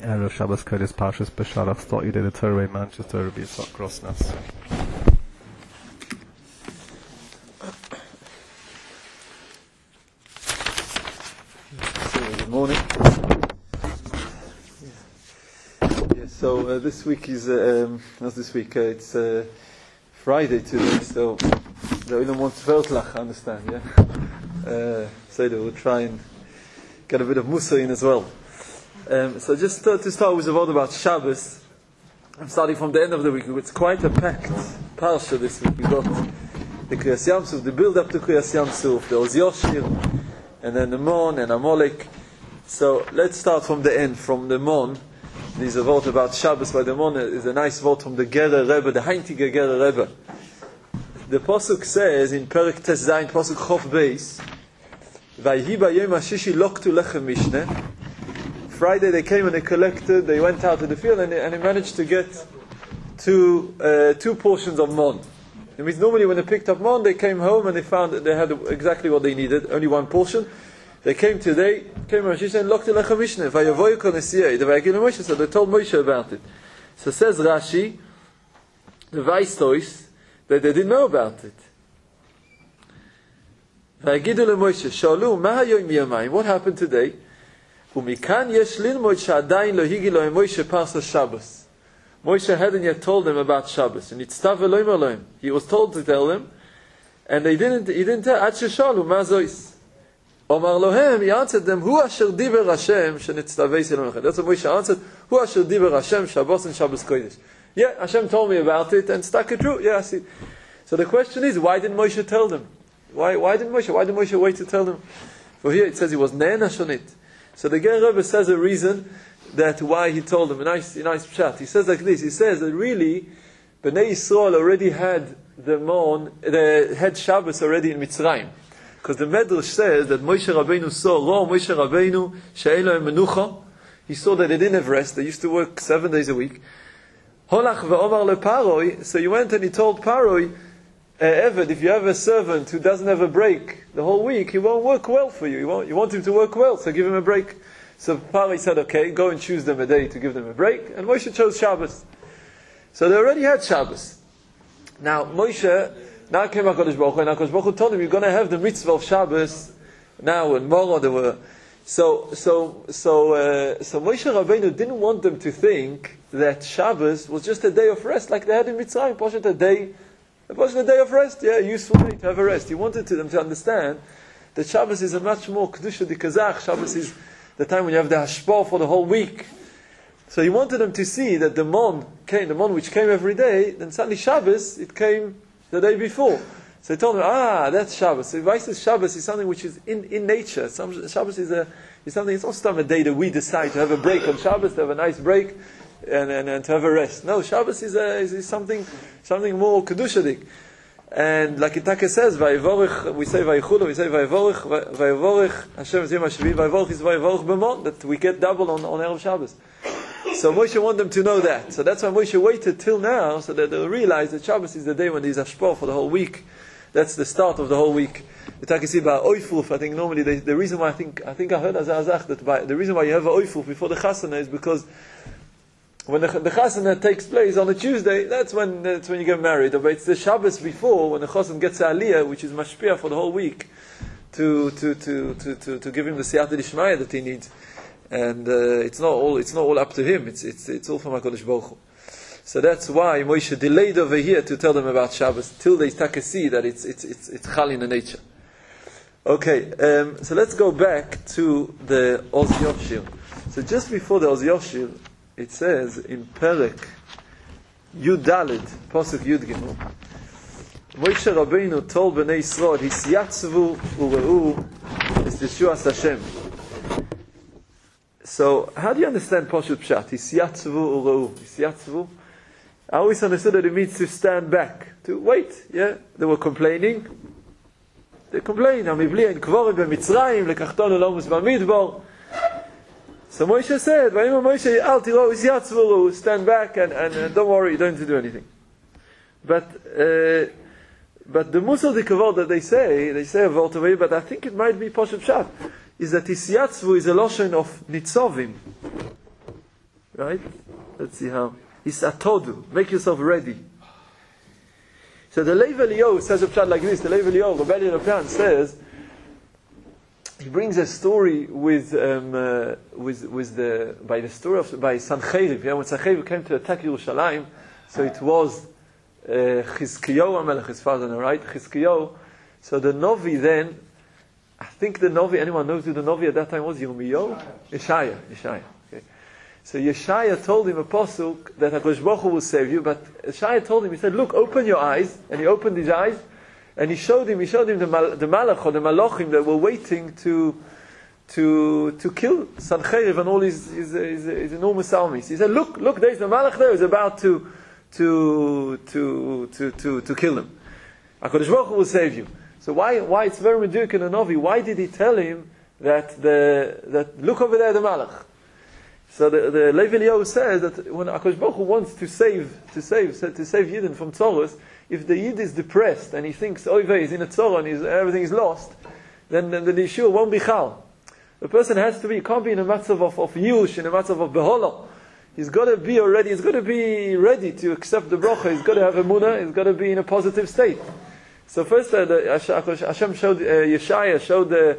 Erev Shabbos Kodesh Parshas Beshalach Stot Yidei the Torah Manchester Rabbi Yitzchak Grossnas. Good morning. So this week is it's Friday today. So the Olam wants Veltlach, I understand, yeah. So they will try and get a bit of Musa in as well. So just to start with a word about Shabbos. I'm starting from the end of the week. It's quite a packed parsha this week. We've got the Kriyas Yamsuf, the build up to Kriyas Yamsuf, the Oz Yoshir, and then the Mon and Amalek. So let's start from the end, from the Mon. There's a vote about Shabbos by the Mon. Is a nice vote from the Gerer Rebbe, the Heintiger Gerer Rebbe. The Pasuk says in Perek Tes Zayin, Pasuk Chof Beis, Vayhi b'yom hashishi loktu lechem mishneh. Friday they came and they went out to the field and they managed to get two portions of mon. It means normally when they picked up mon, they came home and they found that they had exactly what they needed, only one portion. They came today, Rashi and loktu lechem mishneh, vayavoyu kol nesiyah, Moshe, so they told Moshe about it. So says Rashi, the Vaistois, that they didn't know about it. Vayigidu leMoshe, shalu, ma hayom yamayim, what happened today? Umikan yesh lilmod she'adayin lo higi lo Moshe parsas Shabbos. Moshe hadn't yet told them about Shabbos, and itztav Elohim Elohim. He was told to tell them, and he didn't tell. Ad sheshalu ma zois. Omar lohem, he answered them, Hu asher diber Hashem shenitztaveis Elohim. That's what Moshe answered. Hu asher diber Hashem Shabbos and Shabbos Kodesh. Yeah, Hashem told me about it and stuck it true. Yeah, I see. So the question is, why didn't Moshe tell them? Why did Moshe wait to tell them? For here it says he was ne'ena shonit. So the Ger Rebbe says a reason that why he told them. A nice pshat. He says like this. He says that really, Bnei Yisrael already had had Shabbos already in Mitzrayim, because the Medrash says that Moshe Rabbeinu saw Moshe Rabbeinu she'ein lo menucha. He saw that they didn't have rest. They used to work 7 days a week. Holach ve'omar leParoi. So he went and he told Paroi, Eved, if you have a servant who doesn't have a break the whole week, he won't work well for you. You want him to work well, so give him a break. So Paroi said, okay, go and choose them a day to give them a break. And Moshe chose Shabbos. So they already had Shabbos. Now Moshe, now came HaKadosh Baruch Hu, and HaKadosh Baruch Hu told him, you're going to have the mitzvah of Shabbos now, and Moro there were. So Moshe Rabbeinu didn't want them to think that Shabbos was just a day of rest like they had in Mitzrayim. It was a day of rest, a useful day to have a rest. He wanted them to understand that Shabbos is a much more Kedusha Kazach. Shabbos is the time when you have the Hashpah for the whole week. So he wanted them to see that the mon which came every day, then suddenly Shabbos, it came the day before. So he told them, that's Shabbos. So Vaisis Shabbos is something which is in nature. Shabbos is something, it's not a day that we decide to have a break on Shabbos, to have a nice break, and to have a rest. No, Shabbos is something more kedushadik. And like Itaka says, Vayivorich, we say Vayichulu, we say Vayivorich, Hashem Zim HaShavi, Vayivorich is Vayivorich B'mon, that we get double on Erev Shabbos. So Moshe wanted them to know that. So that's why Moshe waited till now, so that they'll realize that Shabbos is the day when there's Hashpah for the whole week. That's the start of the whole week. Itaka see by Oifuf, I think normally the reason why I think I heard Azazach that the reason why you have a Oifuf before the Chasana is because when the chasana takes place on a Tuesday, that's when you get married. But it's the Shabbos before, when the chassan gets a aliyah, which is mashpia for the whole week, to give him the siyata d'ishmaya that he needs. And it's not all up to him. It's all from HaKadosh Baruch Hu. So that's why Moshe delayed over here to tell them about Shabbos till they start to see that it's chal in the nature. Okay, so let's go back to the Oz Yoshir. So just before the Oz Yoshir, it says in Perek Yud Daled, Pasuk Yud Gimel, Moshe Rabbeinu told Bnei Yisrael, Hisyatzvu ure'u es Yeshuas Hashem. So, how do you understand Pashut Pshat? Hisyatzvu ure'u. Hisyatzvu. I always understood that it means to stand back, to wait. Yeah, they were complaining. They complained. Amivli ein kvorim b'Mitzrayim lekachtonu lomus b'Midbar. So Moshe said, Moshe, al tiro hisyatzvu, stand back and don't worry, you don't have to do anything. But the Musar de Kavod that they say a Volt away, but I think it might be Pashut Pshat, is that hisyatzvu is a lotion of nitzovim. right? Let's see how. Hisatodu, make yourself ready. So the Lev Eliyahu says a pshat like this. The Lev Eliyahu, Rebellion of Plan, says, he brings a story by the story of by Sancheriv. Yeah, when Sancheriv came to attack Yerushalayim, so it was Chizkiyahu HaMelech, his father, right? Chizkiyahu. So the Novi then, I think the Novi, anyone knows who the Novi at that time was? Yirmiyahu? Yeshaya. Okay. So Yeshaya told him a pasuk that HaKadosh Baruch Hu will save you, but Yeshaya told him, he said, look, open your eyes, and he opened his eyes, and he showed him the Malach or the Malachim that were waiting to kill Sancheriv and all his enormous armies. He said, look, there's the Malach there, is about to kill him. HaKadosh Baruch Hu will save you. So why it's very meduk in the Novi, why did he tell him that look over there, the Malach? So the Lev Eliyahu says that when HaKadosh Baruch Hu wants to save Yidden from Tzoros, if the Yid is depressed and he thinks, Oivei, he's in a Tzorah and everything is lost, then the Yeshua won't be Chal. The person can't be in a matzav of Yush, in a matzav of Beholah. He's got to be ready to accept the bracha. He's got to have emunah. He's got to be in a positive state. So first, Hashem showed Yeshaya showed the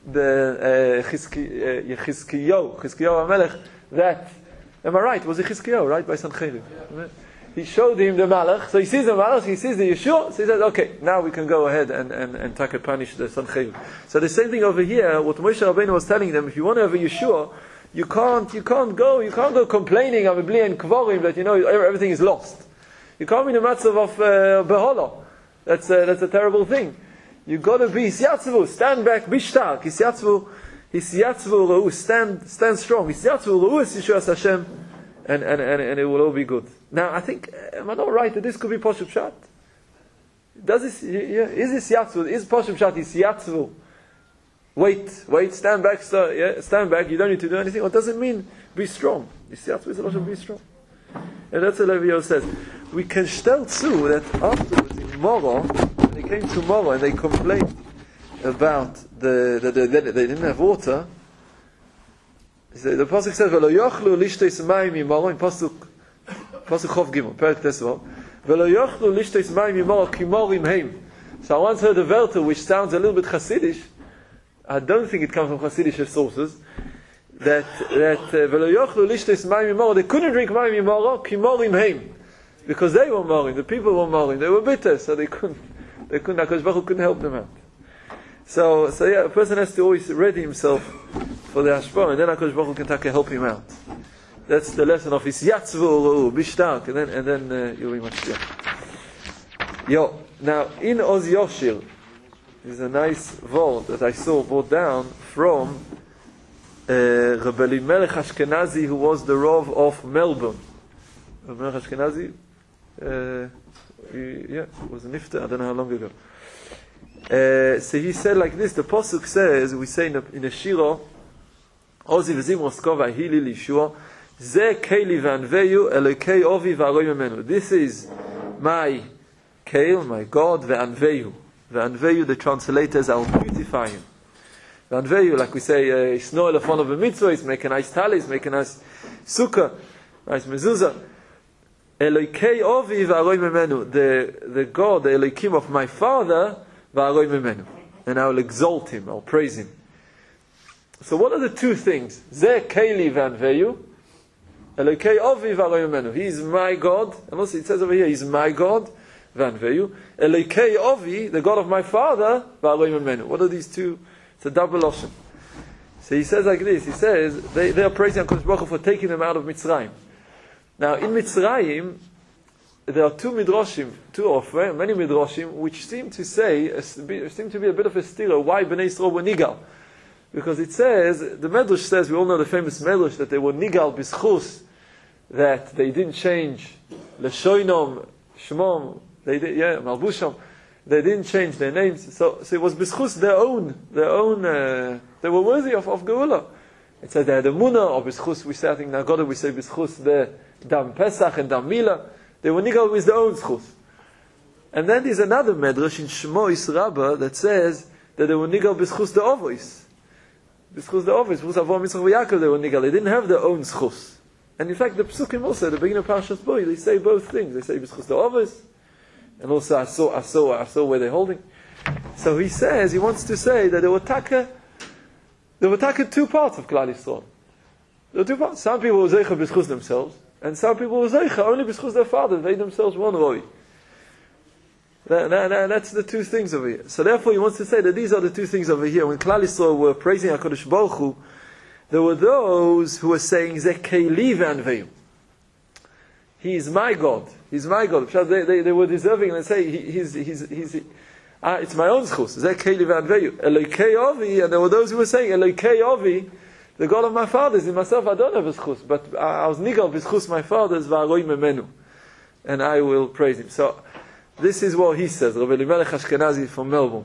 Chizkiyahu HaMelech that, am I right? Was it Chizkiyahu, right, by Sancheriv? He showed him the Malach. So he sees the Malach, he sees the Yeshua. So he says, okay, now we can go ahead and punish the Sancheriv. So the same thing over here. What Moshe Rabbeinu was telling them: if you want to have a Yeshua, you can't go complaining of Bli and Kvorim that everything is lost. You can't be in a matzav of Beholah. That's a terrible thing. You got to be Hisyatzvu, stand back, be stark. Hisyatzvu Ra'u, stand strong. Hisyatzvu Ra'u es Yeshuas Hashem, and it will all be good. Now, I think, am I not right that this could be Poshup Pshat? Does this? Is Hisyatzvu? Is Poshup Pshat Hisyatzvu? Wait, stand back. Stand back. You don't need to do anything. Or does it mean be strong? Hisyatzvu is a lot of be strong. And that's what Lev Eliyahu says. We can tell too that afterwards in Moro, when they came to Moro and they complained about that they didn't have water. The pasuk says, "V'lo yochlu lishtos mayim mimoro." In pasuk Chov Gimel, Perek Tesvav, "V'lo yochlu lishtos mayim mimoro kimorim heim." So I once heard a verter which sounds a little bit Hasidish. I don't think it comes from Hasidish sources. That v'lo yochlu lishtos mayim mimoro, they couldn't drink mayim mimoro kimorim heim, because they were morim, the people were morim, they were bitter, so they couldn't. HaKadosh Baruch Hu couldn't help them out. So yeah, a person has to always ready himself for the hashpah, and then HaKadosh Baruch Hu can help him out. That's the lesson of his yatzvu, be stark, and then you'll be much better. Now in Oz Yoshir is a nice vault that I saw brought down from Rabbi Elimelech Ashkenazi, who was the Rav of Melbourne. Rabbi Elimelech Ashkenazi, was a nifter, I don't know how long ago. So he said like this, the Pasuk says, we say in a Shiro, Ozi v'zim Moskova hili lishua, ze keili v'anveyu elokei ovi v'aroi memenu. This is my keil, my God, v'anveyu. V'anveyu, the translators, I'll beautify him. V'anveyu, like we say, Isno elefon of a mitzvah, he's making nice talis, making nice sukkah, nice mezuzah. Elokei ovi v'aroi memenu. The God, the Elokim of my father, v'aroi memenu. And I will exalt him, I'll praise him. So what are the two things? Ze keili v'anveyu, Elokei ovi v'aroi memenu. He is my God, and also it says over here, he's my God, v'anveyu. Elokei ovi, the God of my father, v'aroi memenu. What are these two? It's a double lashon. So he says like this, he says, they are praising HaKadosh Baruch Hu for taking them out of Mitzrayim. Now in Mitzrayim, there are many midrashim, which seem to be a bit of a stira. Why Bnei Yisrael were nigal? Because it says, the Medrash says, we all know the famous Medrash, that they were nigal b'schus, that they didn't change Leshoinom, Shmom, Malbusham, they didn't change their names. So it was b'schus their own, they were worthy of Geula. It says they had a munah, or b'schus, we say, I think Nagoda, we say b'schus the Dam Pesach and Dam Milah. They were nigal with their own schus. And then there's another Medrash in Shmois Rabbah that says that they were nigal b'schus the Ovois. B'schus the Ovois, b'schus Avon Mitzvah V'Yakov, they were nigal. They didn't have their own schus. And in fact, the Psukim also, at the beginning of Parshas Bo, they say both things. They say B'schus the Ovis, and also I saw where they're holding. So he says, he wants to say that there were taka two parts of Klal Yisrael. There were two parts. Some people were Zeicha B'schus themselves, and some people were Zeicha only B'schus their father. They themselves won Roi. That's the two things over here. So therefore he wants to say that these are the two things over here. When Klal Yisrael were praising HaKadosh Baruch Hu, there were those who were saying, Zeh Keili ve'anveyu. He is my God. He's my God. They were deserving and say, it's my own schus. Zeh Keili ve'anveyu. Elokei Ovi, and there were those who were saying, Elokei Ovi, the God of my fathers, in myself I don't have a schus, but I was nigal b'schus my fathers, va'aroi memenu. And I will praise him. So, this is what he says, Rabbi Elimelech Ashkenazi from Melbourne.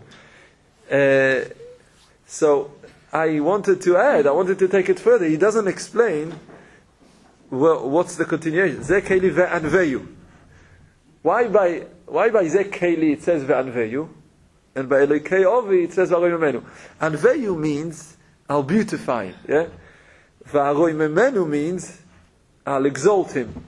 So, I wanted to take it further. He doesn't explain what's the continuation. Zeh Keili ve'anveyu. Why by Zeh Keili it says ve'anveyu, and by Elokei Ovi it says v'aroi memenu. Anveyu means I'll beautify him. Yeah? V'aroi memenu means I'll exalt him.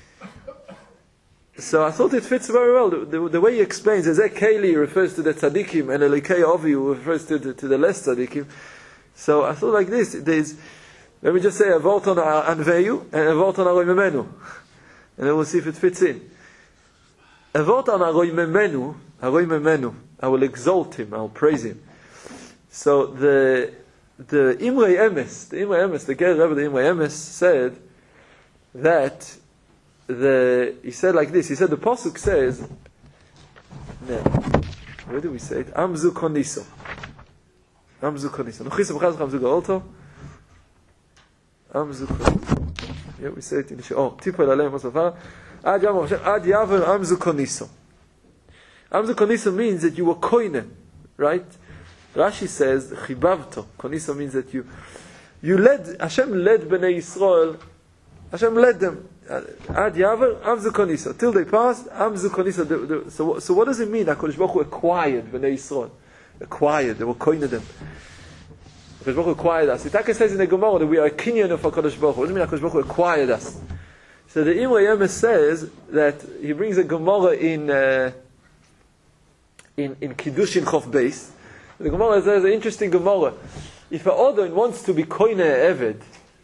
So I thought it fits very well. The way he explains, Zeh Keili refers to the tzaddikim, and Elokei Ovi refers to the less tzaddikim. So I thought like this, let me just say a vort on Anveyu and a vort on Aroi Memenu. And then we'll see if it fits in. A vort on Aroi Memenu, I will exalt him, I will praise him. So the Imrei Emes, the Ger Rebbe, the Imrei Emes said that he said like this, he said the Pasuk says, where do we say it? Amzu Koniso. Amzu Koniso. Nuchis B'chaz Amzu Ga'olto. Amzu Koniso. Yeah, we say it in the show. Tipo Elalei Mosafar. Ad Yaver Amzu Koniso. Amzu Koniso means that you were koine, right? Rashi says, Chibavto. Koniso means that you led, Hashem led Bnei Yisrael, Hashem led them. Ad Yaver Amzu Koniso. Till they passed, Amzu Koniso. So what does it mean? HaKadosh Baruch Hu acquired Bnei Yisrael. Acquired, they were koine them. HaKadosh Baruch Hu acquired us. Itaka says in the Gemara that we are a kinyan of HaKadosh Baruch Hu. What does it mean HaKadosh Baruch Hu acquired us? So the Imrei Emes says that he brings a Gemara in Kiddushin Chof Beis. The Gemara says an interesting Gemara. If a Odin wants to be koine Eved,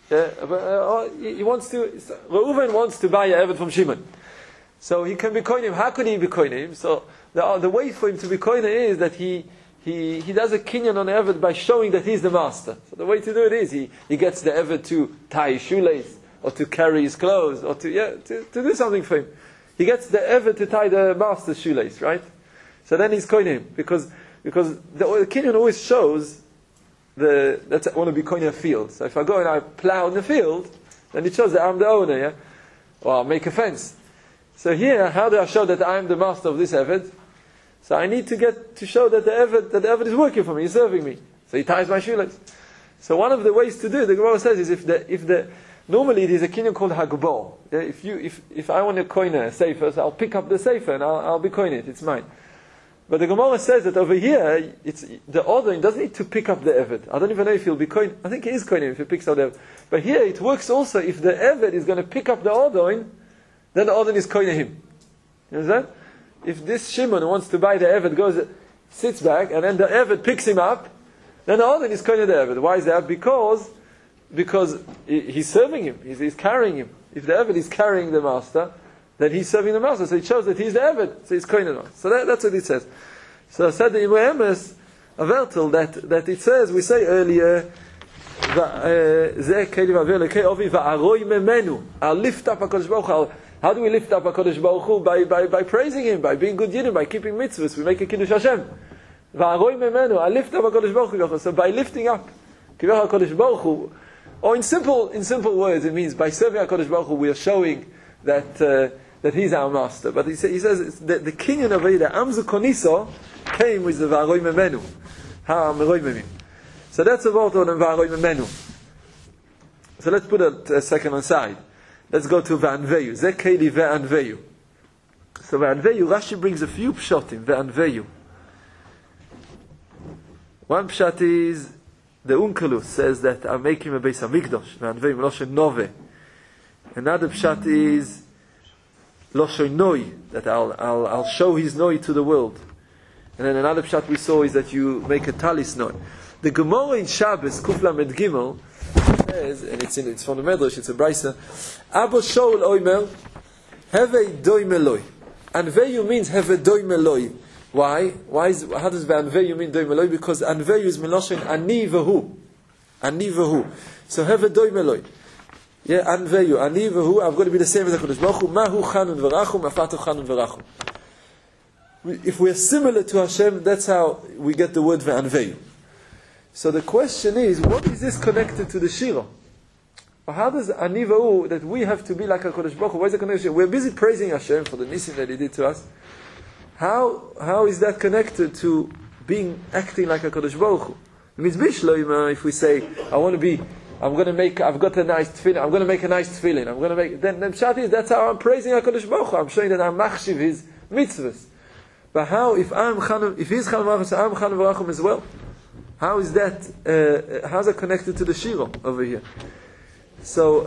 Reuven wants to buy an Eved from Shimon. So he can be koine him. How could he be koine him? So the way for him to be koine is that he does a kinyan on Eved by showing that he's the master. So the way to do it is he gets the Eved to tie his shoelace, or to carry his clothes, or to do something for him. He gets the Eved to tie the master's shoelace, right? So then he's koine him, because the kinyan always shows that I want to be koine a field. So if I go and I plow in the field, then it shows that I'm the owner, yeah? Or I'll make a fence. So here, how do I show that I'm the master of this Eved? So I need to show that the Eved is working for me, he's serving me. So he ties my shoelace. So one of the ways to do it, the Gemara says, is normally it is a kinyan called Hagbor. If I want to coin a sefer, so I'll pick up the sefer and I'll be coining it, it's mine. But the Gemara says that over here, it's the Odin doesn't need to pick up the Eved. I don't even know if he'll be coin. I think he is coining if he picks up the Eved. But here it works also if the Eved is going to pick up the Odin, then the Odin is coining him. You understand? If this Shimon who wants to buy the Eved sits back, and then the Eved picks him up, then the Odin is coining the Eved. Why is that? Because he's serving him, he's carrying him. If the Eved is carrying the master, then he's serving the master. So it shows that he's the Eved, so he's coining the master. So that's what it says. So I said the Imrei Emes, Avertel, that it says, we say earlier, I'll lift up HaKadosh Baruch Hu. How do we lift up HaKadosh Baruch Hu? By praising Him, by being good Yidden, by keeping mitzvahs. We make a Kiddush Hashem. I lift up HaKadosh Baruch Hu. So by lifting up HaKadosh Baruch Hu, or in simple words, it means by serving HaKadosh Baruch Hu, we are showing that He's our master. But he says the kinyan of the Amzu Koniso came with the V'aroi Memenu. Ha-meroi memim. So that's about on V'aroi Memenu. So let's put it a second aside. Let's go to Ve'anveyu. Zeh Keili Ve'anveyu. So Ve'anveyu, Rashi brings a few pshatim. Ve'anveyu. One pshat is the Unkelus says that I'm making a Beis Hamikdash. Ve'anveyu Meloshe Nove. Another pshat is Loshon Noi, that I'll show his Noi to the world. And then another pshat we saw is that you make a talis Noi. The Gemara in Shabbos, Kuf Lamed Gimel, says, and it's from the Medrash, it's a Brisa, Abba Shaul Oimer, Heve Doi Meloi. Anveyu means Heve Doi Meloi. Why? How does Anveyu mean Doi Meloi? Because Anveyu is Meloshin Ani Vehu. Ani Vehu. So Heve Doi Meloi. Yeah, Anveyu, Ani Vehu, I'm going to be the same as HaKadosh Baruch Hu, Mahu Chanun V'rachum, Afatu Chanun V'rachum. If we're similar to Hashem, that's how we get the word Ve'anveyu. So the question is, what is this connected to the Shira? How does Ani Vehu, that we have to be like HaKadosh Baruch Hu, why is it connected? We're busy praising Hashem for the nisim that He did to us. How is that connected to acting like HaKadosh Baruch Hu? It means Bishloima, if we say, I've got a nice tefillin, I'm going to make a nice tefillin, then Pshat is, that's how I'm praising HaKadosh Baruch Hu, I'm showing that I'm machshiv His mitzvahs. But how, if He's Chanun V'rachum, so I'm Chanun V'rachum as well? How is that, how's that connected to the Shira over here? So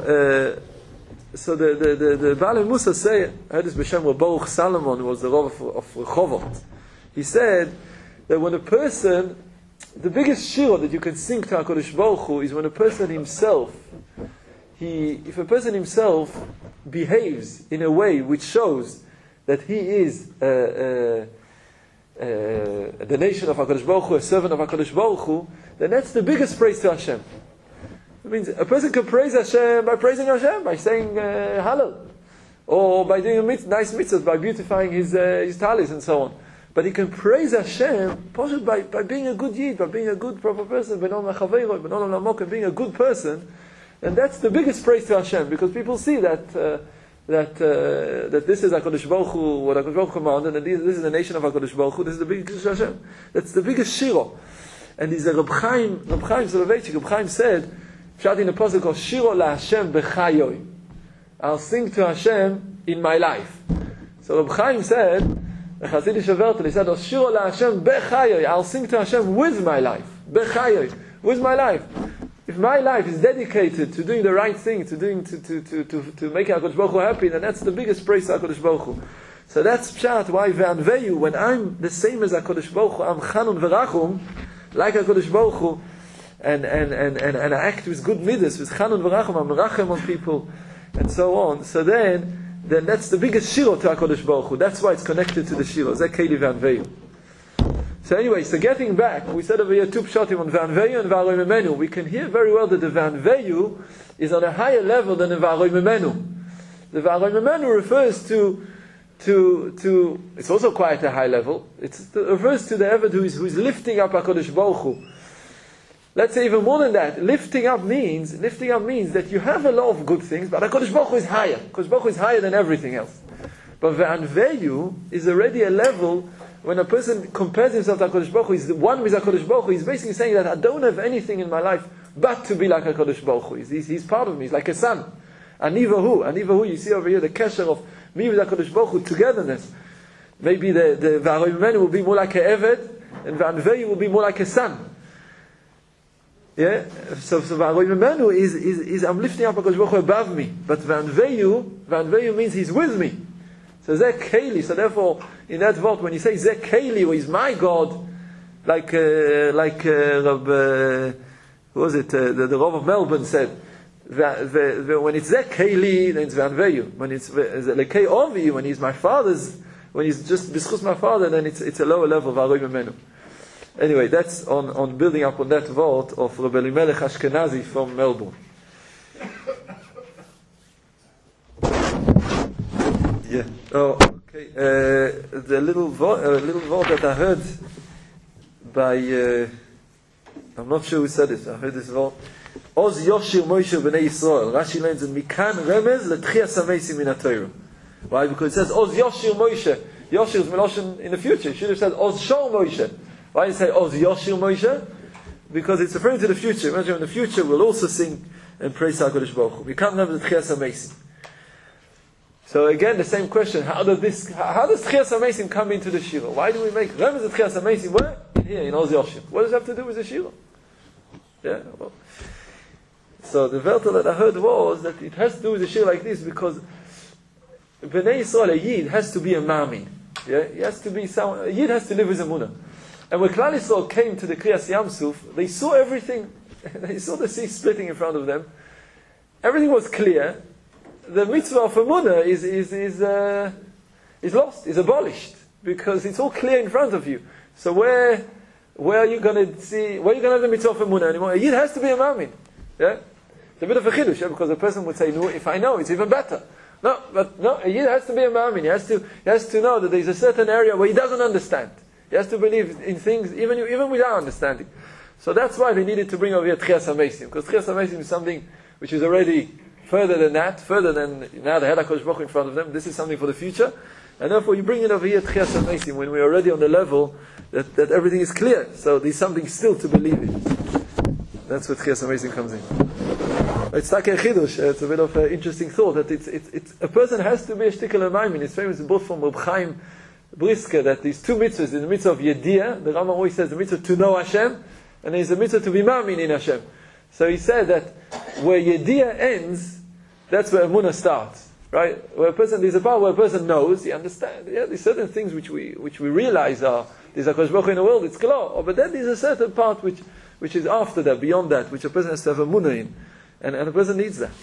the Baal Musa say, I heard this B'Shem Baruch Salomon, who was the Rav of Rehovot. He said that when a person, the biggest shira that you can sing to HaKadosh Baruch Hu is when a person himself, if a person himself behaves in a way which shows that he is the nation of HaKadosh Baruch Hu, a servant of HaKadosh Baruch Hu, then that's the biggest praise to Hashem. It means a person can praise Hashem by praising Hashem, by saying Hallel, or by doing nice mitzvahs, by beautifying his talis and so on. But he can praise Hashem by being a good yid, by being a good proper person, being a good person, and that's the biggest praise to Hashem, because people see that this is HaKadosh Baruch Hu, what HaKadosh Baruch Hu commanded, and this is the nation of HaKadosh Baruch Hu, this is the biggest Hashem. That's the biggest shira. And there's a Reb Chaim Soloveitchik. Reb Chaim said, Pshat in the pasuk called Shiro la Hashem b'chayoy. I'll sing to Hashem in my life. So Reb Chaim said, he said, Shiro la Hashem b'chayoy. I'll sing to Hashem with my life. B'chayoy. With my life. If my life is dedicated to doing the right thing, to make HaKadosh Baruch Hu happy, then that's the biggest praise to HaKadosh Baruch Hu. So that's Pshat, why Ve'anveyu, when I'm the same as HaKadosh Baruch Hu, I'm Chanun V'rachum, like HaKadosh Baruch Hu, and I act with good midas, with Chanun V'rachum, I'm Rachem on people, and so on. So then that's the biggest shiro to HaKadosh Baruch Hu. That's why it's connected to the shiro. Zeh Keli Ve'anveyu. So anyway, so getting back, we said over here two pshatim on Ve'anveyu and V'aroi Memenu. We can hear very well that the Ve'anveyu is on a higher level than the V'aroi Memenu. The V'aroi Memenu refers to it's also quite a high level. It refers to the Eved who is lifting up HaKadosh Baruch Hu. Let's say even more than that. Lifting up means that you have a lot of good things, but HaKadosh Baruch Hu is higher. HaKadosh Baruch Hu is higher than everything else. But Ve'anveyu is already a level when a person compares himself to HaKadosh Baruch Hu, he's one with HaKadosh Baruch Hu, he's basically saying that I don't have anything in my life but to be like HaKadosh Baruch Hu. He's part of me, he's like a son. Ani Vahu, you see over here the kesher of me with HaKadosh Baruch Hu, togetherness. Maybe the V'aroi Memenu will be more like a Eved, and Ve'anveyu will be more like a son. Yeah? So V'aroi Memenu is I'm lifting up HaKadosh Baruch Hu above me. But Ve'anveyu means he's with me. So Zeh Keli, so therefore, in that word, when you say Zeh Keli, who is my God, like Rab, who was it, the Rav of Melbourne said, when it's Zeh Keli, then it's Ve'anveyu. When it's Lekei Ovi, when he's my father's, when he's just B'schus my father, then it's a lower level of V'aroi Memenu. Anyway, that's on building up on that word of Reb Elimelech Ashkenazi from Melbourne. Yeah. Oh, okay. The little word that I heard by I'm not sure who said it. I heard this word. Oz Yoshir Moshe Bnei Yisrael. Rashi learns in Mikan Remez L'Tchias HaMeisim Min HaTorah. Why? Because it says Oz Yoshir Moshe. Yoshir is Meloshin in the future. It should have said Oz Shor Moshe. Why did it say Oz Yoshir Moshe? Because it's referring to the future. Imagine in the future we'll also sing and praise HaKadosh Baruch Hu. Mikan Remez L'Tchias HaMeisim. So again, the same question: how does Tchias HaMeisim come into the shira? Why do we make Remez Tchias HaMeisim? Where? In here, in Oz Yoshir. What does it have to do with the shira? Yeah. Well, So the Vertel that I heard was that it has to do with a shir like this because Bnei Yisrael, a Yid, has to be a Ma'amin. Yeah? He has to be someone, a Yid has to live with Emunah. And when Klal Yisrael came to the Kriyas Yam Suf, they saw everything. They saw the sea splitting in front of them. Everything was clear. The mitzvah of Emunah is lost, is abolished, because it's all clear in front of you. So where are you going to see? Where are you going to have the mitzvah of Emunah anymore? A Yid has to be a Ma'amin. Yeah, it's a bit of a chidush, because a person would say, "No, if I know, it's even better." No, but no, a Yid has to be a Ma'amin. He has to know that there's a certain area where he doesn't understand. He has to believe in things even without understanding. So that's why they needed to bring over here Tchias HaMeisim, because Tchias HaMeisim is something which is already further than now they had HaKadosh Baruch Hu in front of them. This is something for the future, and therefore you bring it over here Tchias HaMeisim when we're already on the level that everything is clear. So there's something still to believe in. That's where Tchias HaMeisim comes in. It's like a chidush. It's a bit of an interesting thought that it's a person has to be a shtickle maimin. It's famous both from Reb Chaim Brisker that these two mitzvahs, in the mitzvah of Yediyah, the Rambam always says the mitzvah to know Hashem, and there's a mitzvah to be ma'amin in Hashem. So he said that where Yediyah ends, that's where Emunah starts, right? Where a person, there's a part where a person knows, he understands. Yeah, there's certain things which we realize are there's a HaKadosh Baruch Hu in the world, it's klar. But then there's a certain part which is after that, beyond that, which a person has to have Emunah in, and a person needs that.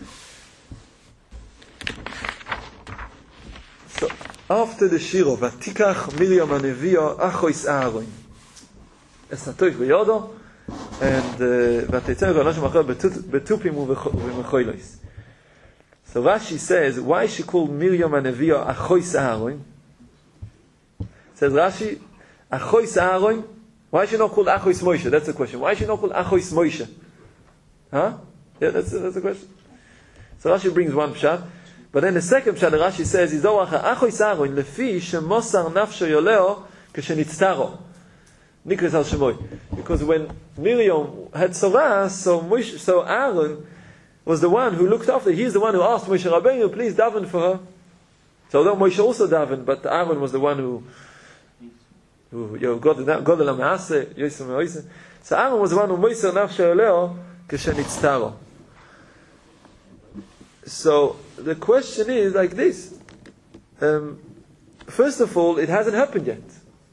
So after the shiro, Vatikach Miriam Hanevia Achois Aaron. Esatoich v'yodo, and v'tetzem v'anosh machor betupim u'mechoilos. So Rashi says, why she called Miriam Hanevia Achois Aaron? Says Rashi, Achois Aaron. Why is she not called Achois Moshe? That's the question. Why is she not called Achois Moshe? Huh? Yeah, that's the question. So Rashi brings one pshat, but then the second pshat Rashi says is Achois Aaron lefi shemosar nafsho yoleo k'shenitztaro. Nikras al Shemoy. Because when Miriam had Sorah, so Aaron was the one who looked after. He's the one who asked Moshe Rabbeinu, please daven for her. So although Moshe also davened, but Aaron was the one who got the Lamase, Yosem Moise. So Aaron was the one who Moiser Nafshe Oleo K'shenitztaro. So the question is like this. First of all, it hasn't happened yet.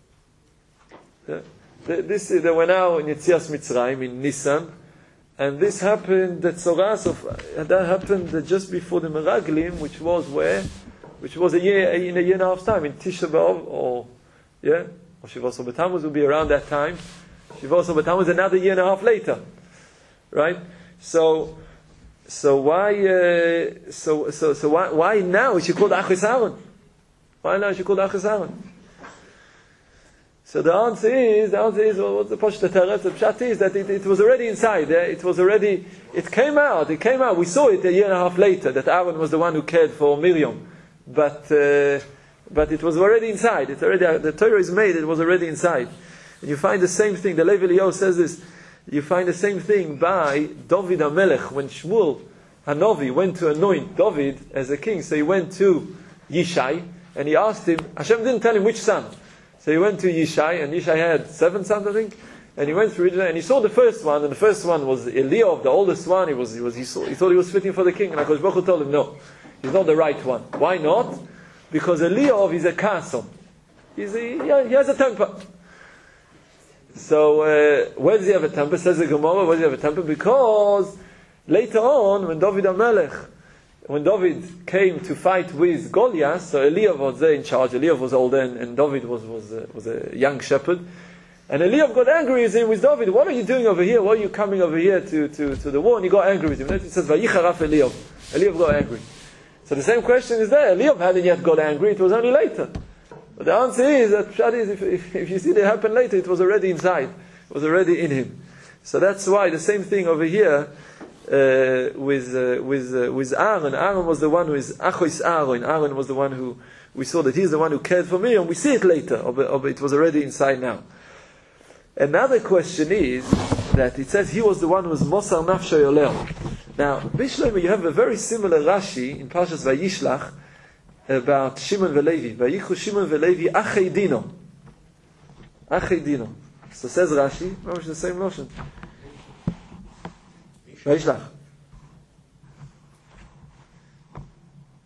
They were now in Yetzias Mitzrayim in Nisan, and this happened. That happened just before the Meraglim, which was in a year and a half's time in Tisha B'Av, or Shivos B'Tammuz will be around that time. Shivos B'Tammuz another year and a half later, right? So why now is she called Achos Aaron? Why now is she called Achos Aaron? So the answer is well, what's the Pashta Teretz? The Pshat is that it was already inside. It came out. We saw it a year and a half later that Aaron was the one who cared for Miriam, but it was already inside. The Torah is made. It was already inside. And you find the same thing. The Levi Eliyahu says this. You find the same thing by David HaMelech when Shmuel Hanovi went to anoint David as a king. So he went to Yishai and he asked him. Hashem didn't tell him which son. So he went to Yishai, and Yishai had 7 sons, I think. And he went through it, and he saw the first one, and the first one was Eliyahu, the oldest one. He thought he was fitting for the king, and HaKadosh Baruch Hu told him, no, he's not the right one. Why not? Because Eliyahu is a kasson. He has a temper. So where does he have a temper? Says the Gemara, where does he have a temper? Because later on, when David came to fight with Goliath, so Eliyahu was there in charge. Eliyahu was older, and David was a young shepherd. And Eliyahu got angry with David. What are you doing over here? Why are you coming over here to the war? And he got angry with him. It says, Vayicharaf Eliyahu. Eliyahu got angry. So the same question is there. Eliyahu hadn't yet got angry. It was only later. But the answer is that if you see it happen later, it was already inside. It was already in him. So that's why the same thing over here. With Aaron. Aaron was the one who is Achois Aaron. Aaron was the one who we saw that he's the one who cared for Miriam. We see it later, but it was already inside now. Another question is that it says he was the one who was Mosar Nafsho Yoleo. Now, Bishleim, you have a very similar Rashi in Parshas Vayishlach about Shimon v'Levi. Vayichu Shimon v'Levi Achei Dino. Achei Dino. So says Rashi, the same notion. Vayishlach.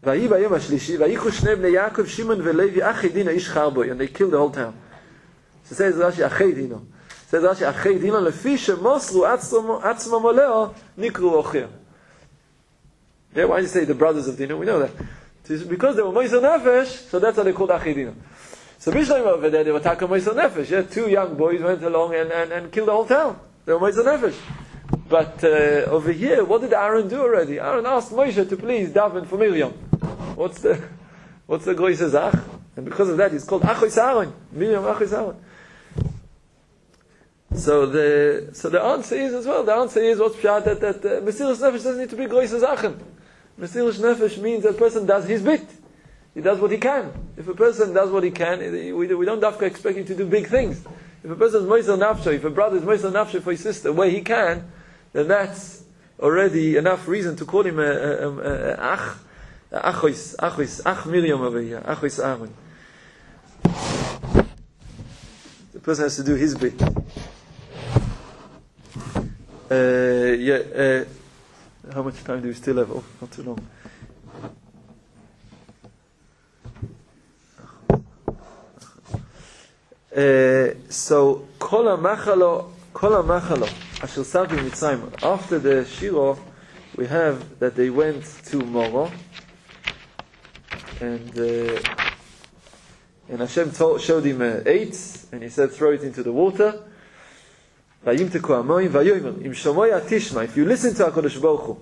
ויהי ביום השלישי, ויקחו שני בני יעקב, שמעון ולוי, אחי דינו איש חרבוי, and they killed the whole town. So says Rashi, אחי דינו. Says Rashi, אחי דינו, לפי שמוסרו עצמו מולאו, נקראו אוכיה. Yeah, why do you say the brothers of Dino? We know that. Because they were Moiser Nefesh, so that's how they called Achi Dino. So Bishlam over there, they were Taka Moiser Nefesh. Yeah, two young boys went along and killed the whole town. They were Moiser Nefesh. But over here, what did Aaron do already? Aaron asked Moshe to please daven for Miriam. What's the Goyse Zach? And because of that, he's called Achois Aaron. Miriam Achois Aaron. So the answer is as well. The answer is what's pshat that Mesilas Nefesh doesn't need to be Goyse Zachen. Mesilas Nefesh means that a person does his bit. He does what he can. If a person does what he can, we don't have to expect him to do big things. If a person is Moisel Nafsho, if a brother is Moisel Nafsho for his sister, where he can, then that's already enough reason to call him Ach Miriam over here, Achois Aaron. The person has to do his bit. How much time do we still have? Oh, not too long. So, Kol HaMachalo Asher Samti Mitzrayim. After the Shiro, we have that they went to Moro, and Hashem showed him 8, and he said, throw it into the water. If you listen to HaKadosh Baruch Hu,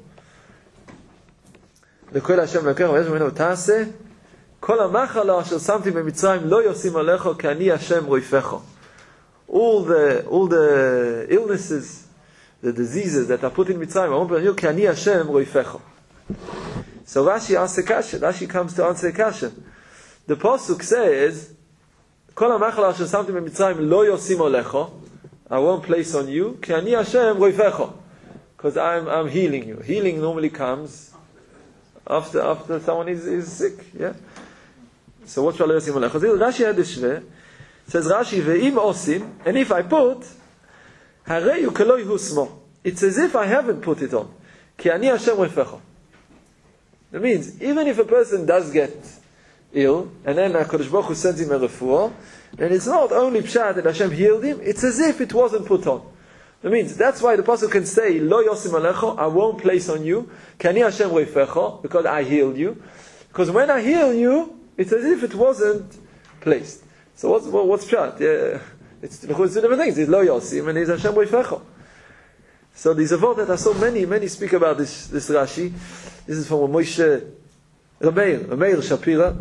לכל השם לקח ויש ממנו תעשה כל המחלה אשר שמתי במצרים לא ישים עליך כי אני השם רויפך. All the illnesses, the diseases that are put in Mitzrayim, I won't bring you כי אני השם רויפך. So Rashi asks a kasha. Rashi comes to answer a kasha. The pasuk says כל המחלה אשר שמתי במצרים לא ישים עליך, I won't place on you כי אני השם רויפך, because I'm healing you. Healing normally comes after someone is sick, yeah. So what shall I say? Rashi had this shve. Says Rashi, ve'im osim, and if I put, hareyu keloi husmo. It's as if I haven't put it on. Ki ani Hashem refecho. That means even if a person does get ill, and then HaKadosh Baruch Hu sends him a refuah, then it's not only pshat that Hashem healed him; it's as if it wasn't put on. That means that's why the pasuk can say lo yosim alecho, I won't place on you, kani Hashem reifecho, because I healed you. Because when I heal you, it's as if it wasn't placed. So what's pshat? Yeah, it's two different things. It's lo yosim and it's Hashem reifecho. So these avot that are so many speak about this Rashi. This is from Moshe Rameir Shapira,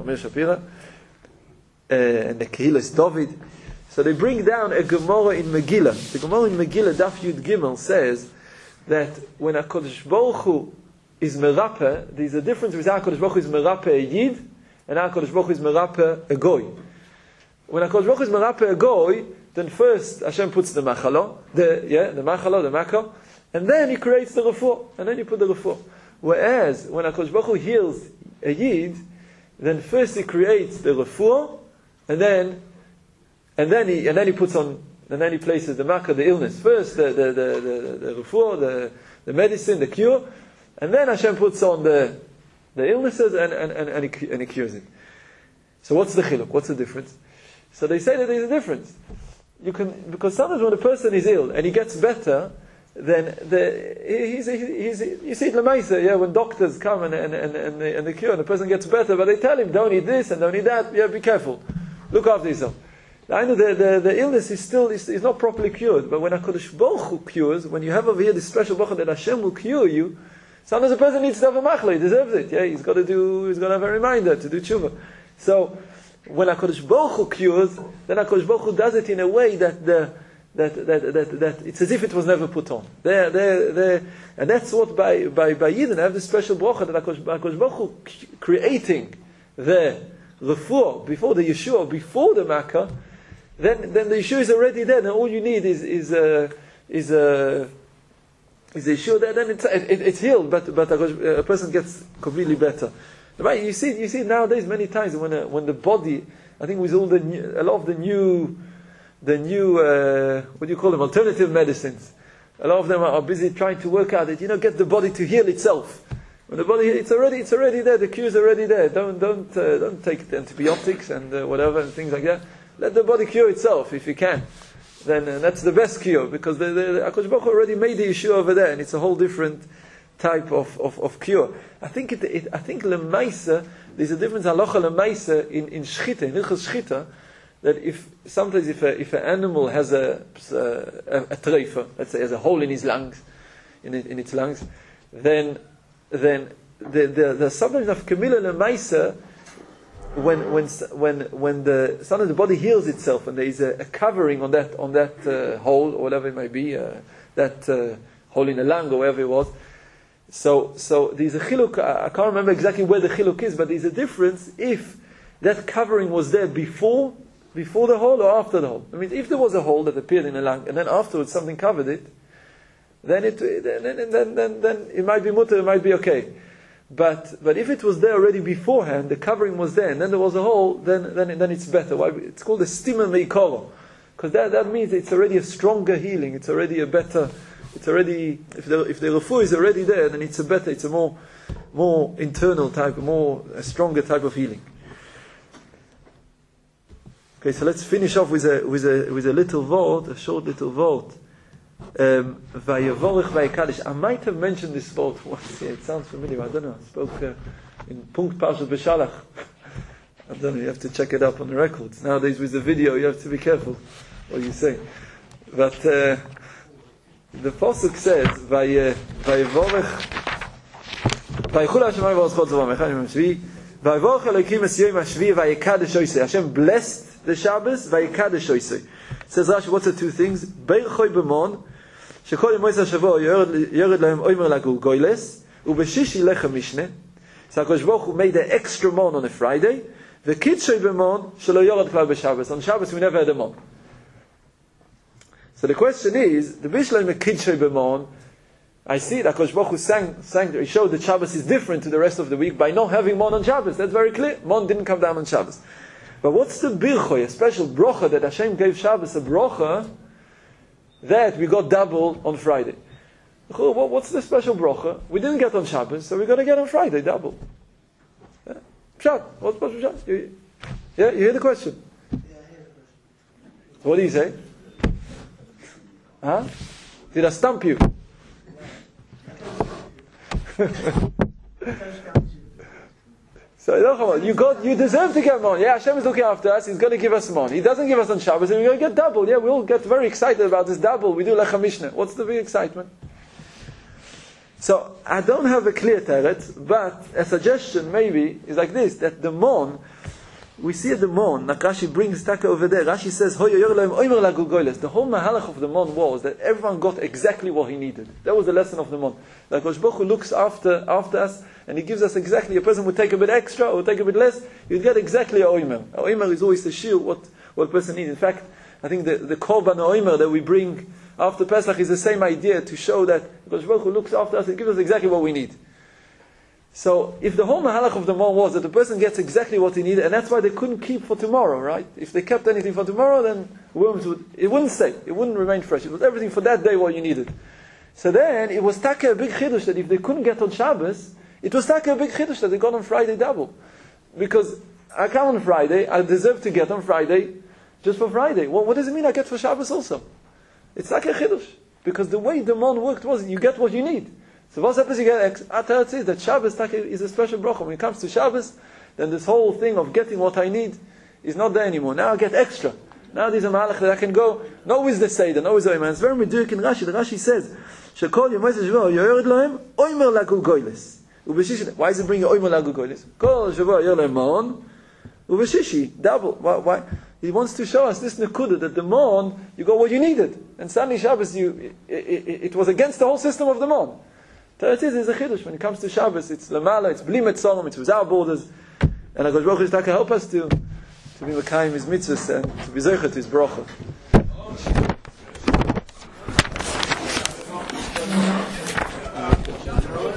and the Kehillas David. So they bring down a Gemara in Megillah. The Gemara in Megillah, Daf Yud Gimel, says that when HaKadosh Baruch Hu is merape, there's a difference between HaKadosh Baruch Hu is merape a Yid and HaKadosh Baruch Hu is merape a Goy. When HaKadosh Baruch Hu is merape a Goy, then first Hashem puts the machalo, the mako, and then He creates the refuah, and then you put the refuah. Whereas when HaKadosh Baruch Hu heals a Yid, then first He creates the refuah, and then he puts on, and then he places the makkah, the illness. First the refuah, the medicine, the cure, and then Hashem puts on the illnesses and he cures it. So what's the chiluk? What's the difference? So they say that there's a difference. Because sometimes when a person is ill and he gets better, then you see it lemaisa, yeah, when doctors come and they cure and the person gets better, but they tell him don't eat this and don't eat that. Yeah, be careful, look after yourself. I know the illness is not properly cured, but when HaKadosh Baruch Hu cures, when you have over here this special bracha that Hashem will cure you, sometimes a person needs to have a machla, he deserves it. Yeah, he's got to have a reminder to do tshuva. So when HaKadosh Baruch Hu cures, then HaKadosh Baruch Hu does it in a way that it's as if it was never put on. And that's what by Yidden have this special bracha that HaKadosh Baruch Hu creating the refuah before the Yeshua, before the Makkah. Then the issue is already there, and all you need is a issue there. Then it's healed, but a person gets completely better. Right? You see nowadays many times when the body, I think with a lot of the new what do you call them, alternative medicines, a lot of them are busy trying to work out that get the body to heal itself. When the body, it's already there. The cure is already there. Don't take the antibiotics and whatever and things like that. Let the body cure itself if you can. Then that's the best cure, because the HaKadosh Baruch Hu already made the issue over there, and it's a whole different type of cure. I think lemaisa, there's a difference halacha lemaisa in shchita, in hilchos shchita, that if an animal has a treifa, let's say has a hole in his lungs, in its lungs, then the sometimes of kamila lemaisa, when sometimes the body heals itself and there is a covering on that hole or whatever it may be, that hole in the lung or wherever it was. So there's a chiluk. I can't remember exactly where the chiluk is, but there's a difference if that covering was there before the hole or after the hole. I mean, if there was a hole that appeared in the lung and then afterwards something covered it, then it might be mutter, it might be okay. But if it was there already beforehand, the covering was there, and then there was a hole, then it's better. Why? It's called a stima meikoro, because that means it's already a stronger healing. It's already a better. It's already, if the refu is already there, then it's a more internal type, a stronger type of healing. Okay, so let's finish off with a little word, a short little word. Vayavorech vayikadosh. I might have mentioned this word once. Yeah, it sounds familiar. I don't know. I spoke in Punkt Parshat Beshalach. I don't know. You have to check it up on the records. Nowadays with the video, you have to be careful what you say. But the pasuk says, "Vayavorech vayichul Hashemayim v'oschot zavam echad shvi vayavorech Elokim es yom hashvi vayikadosh oisei." Hashem blessed the Shabbos vayikadosh oisei. Says Rashi, what's the two things? Beichoi b'mon shekol yom moisei hashavua yored lahem oimer lagu goyles ubeshishi lechem mishne. So HaKadosh Baruch Hu made the extra mon on a Friday. The kitshoi b'mon shelo yored klal b'Shabbos. On Shabbos we never had a mon. So the question is, the Bishleim kitshoi b'mon. I see that HaKadosh Baruch Hu he showed that Shabbos is different to the rest of the week by not having mon on Shabbos. That's very clear. Mon didn't come down on Shabbos. But what's the birchoi, a special brocha that Hashem gave Shabbos, a brocha that we got double on Friday? What's the special brocha? We didn't get on Shabbos, so we're going to get on Friday double. Pshat. What's special pshat? You hear the question? Yeah, I hear the question. What do you say? Huh? Did I stump you? So you deserve to get mon. Yeah, Hashem is looking after us. He's going to give us mon. He doesn't give us on Shabbos, and we're going to get double. Yeah, we all get very excited about this double. We do Lechem Mishneh. What's the big excitement? So I don't have a clear teret, but a suggestion maybe is like this: that the mon, we see the mon. Like Rashi brings Taka over there. Rashi says, the whole mahalach of the mon was that everyone got exactly what he needed. That was the lesson of the mon. Like HaKadosh Baruch Hu looks after us, and He gives us exactly. A person would take a bit extra or take a bit less, you'd get exactly a oimer. A oimer is always the shiur what a person needs. In fact, I think the korban oimer that we bring after Pesach is the same idea, to show that HaKadosh Baruch Hu looks after us and gives us exactly what we need. So if the whole mahalach of the mon was that the person gets exactly what he needed, and that's why they couldn't keep for tomorrow, right? If they kept anything for tomorrow, then it wouldn't stay. It wouldn't remain fresh. It was everything for that day what you needed. So then it was taka a big chiddush that if they couldn't get on Shabbos, it was taka a big chiddush that they got on Friday double. Because I come on Friday, I deserve to get on Friday just for Friday. Well, what does it mean I get for Shabbos also? It's taka a chiddush. Because the way the mon worked was you get what you need. So what happens? You get is that Shabbos is a special bracha. When it comes to Shabbos, then this whole thing of getting what I need is not there anymore. Now I get extra. Now there's a malach that I can go, not with the Seder, not with the Oimer. It's very meduik in Rashi. The Rashi says, Shekol Yom Moisei Shavua Yored Lohem Oimer Lagu Goyles. Why is it bringing Oimer Lagu Goyles? Kol Shavua Yored Lohem Mon Ubeshishi double. Why? He wants to show us this nekuda that the mon you got what you needed, and suddenly Shabbos it was against the whole system of the mon. It is a chiddush. When it comes to Shabbos, it's lamala, it's bli metzolim, it's without borders, and HaKadosh Baruch Hu is to help us to be mekayim his mitzvahs and to be zeicher to his bracha.